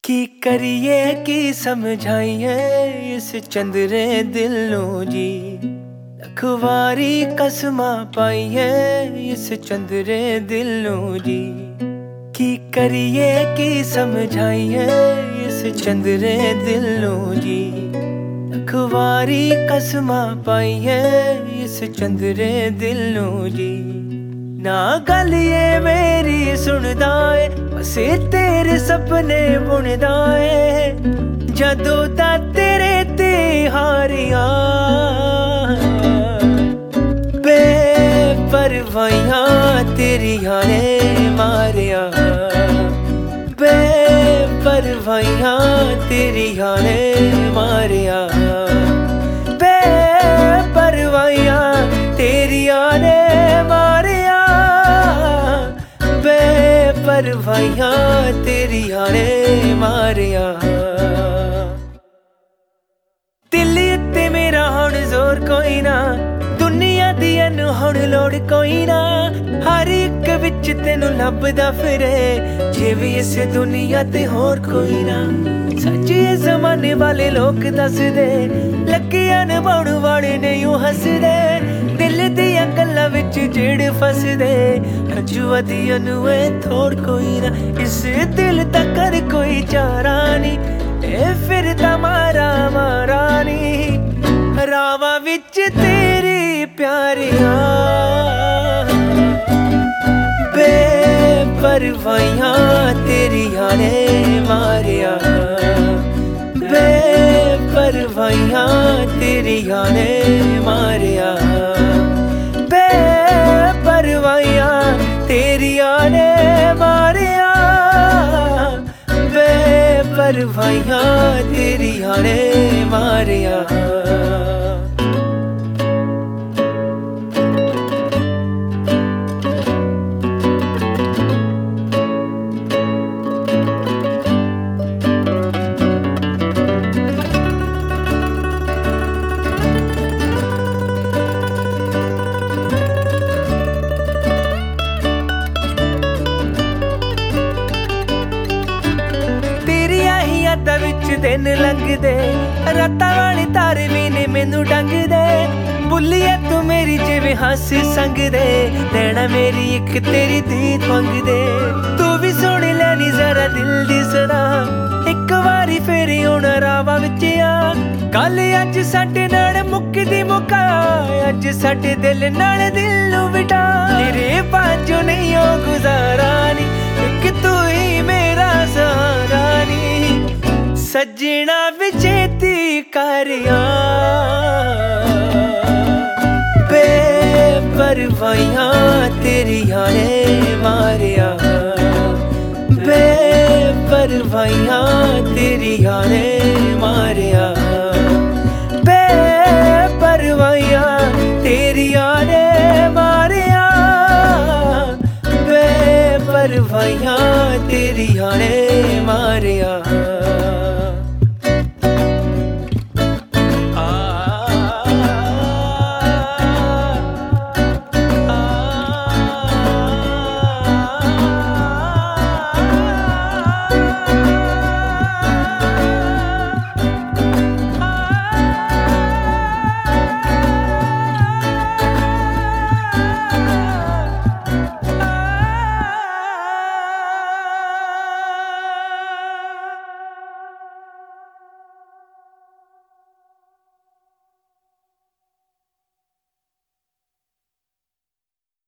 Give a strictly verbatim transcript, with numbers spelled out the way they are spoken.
की करिए की समझाइए इस चंद्रे दिलों जी। लखवारी कसमा पाइए इस चंद्रे दिलों जी। की करिए की समझाइए इस चंद्रे दिलों जी। लखवारी कसमा पाइए इस चंद्रे दिलों जी। ना गल ये मेरी सुनदा है बसे तेरे सपने बुनदा है। जदों दा तेरे ते हारिया बेपरवाहियां तेरियां ने मारिया। बेपरवाहियां तेरियां ने मारिया। बेपरवाहियां तेरियां ने मारिया। बेपरवाहियां तेरियां ने मारिया। दिल उत्ते मेरा हुण जोर कोई ना, दुनिया दी अनु हुण लोड़ कोई ना। हर एक विच तेनू लभदा फिरे जे भी इस दुनिया ते होर कोई ना। सच्चे जमाने वाले लोग दसदे लगिया निभाउण वाले नहीं हसदे। दिल दियां गल्लां विच जेड़ फसदे अजुआदियां नू थोड़ कोई ना। इस दिल दा कर कोई चारा नी ए फिरदा मारा मारा नी। रावां विच तेरी प्यारिया बेपरवाहियां तेरियां ने मारिया। बेपरवाहियां तेरियां ने मारिया। बेपरवाहियां तेरियां ने मारिया। बेपरवाहियां तेरियां ने मारिया। यादां विच दिन लंघदे रातां वाली तारे भी ने मैनू डंगदे। बुल्लिए तू मेरी जिवें हस संगदे नैना मेरी एक तेरी दीद मंगदे। तू भी सुन लैनी जरा दिल दी सदा एक वारी फेरी हुण रावां विच आ। गल अज साडे नाल मुकदी मुका अज साडे दिल नाल दिल नू बिठा। तेरे बाजों नहीं ओ गुजारा नी एक तू ही मेरा सहारा नी। सजना विचेती करिया बेपरवाहियां तेरियां ने मारिया। बेपरवाहियां तेरियां ने मारिया। बेपरवाहियां तेरियां ने मारिया। बेपरवाहियां तेरियां ने मारिया।